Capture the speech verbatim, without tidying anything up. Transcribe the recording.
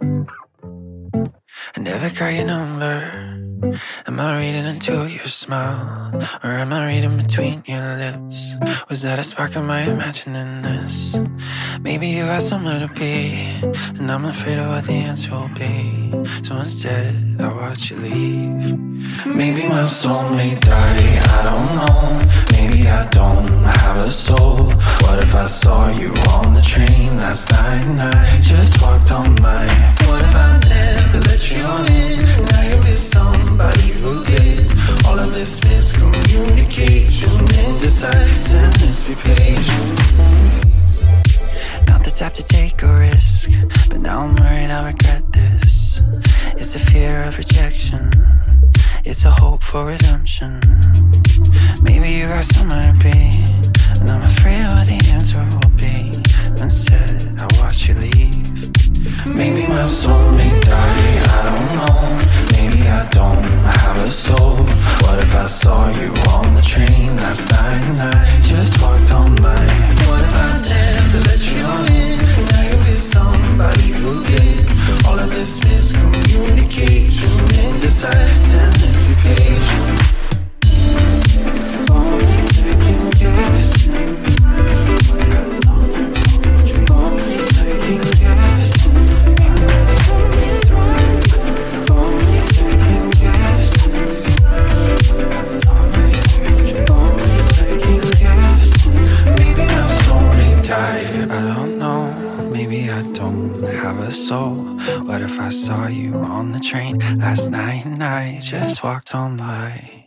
I never got your number. Am I reading into your smile, or am I reading between your lips? Was that a spark? Am I imagining this? Maybe you got somewhere to be, and I'm afraid of what the answer will be. So instead, I watch you leave. Maybe my soul may die, I don't know. Maybe I don't have a soul. What if I saw you on the train last night and I just walked on by? What if I never let you in? Now you're with somebody who did. All of this miscommunication, indecisiveness, be patient. Not the type to take a risk, but now I'm worried I'll regret this. It's a fear of rejection, it's a hope for redemption. Maybe you got somewhere to be, and I'm afraid of what the answer will be. Instead, I watch you leave. Maybe my soul may die, I don't know. Maybe I don't have a soul. What if I saw you on the train last night and I just walked on by? What if I never let you in? Now you're with somebody who did. All of this miscommunication, indecisiveness, be patient. Only second guessing. Only second guessing. Only second guessing. Only second guessing. Maybe my soul may die, I don't know. Maybe I don't have a soul. What if I saw you on the train last night and I just walked on by?